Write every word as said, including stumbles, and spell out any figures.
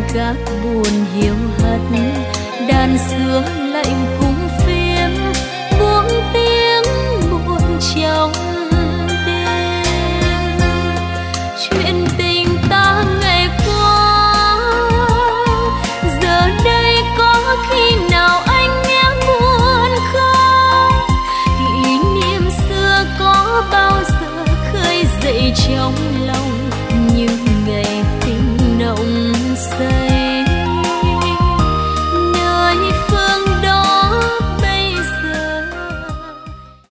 các buồn hiu hắt, đàn xưa lạnh cung phím buông tiếng buồn trong đêm. Chuyện tình ta ngày qua giờ đây có khi nào anh nghe buồn không? Kỷ niệm xưa có bao giờ khơi dậy trong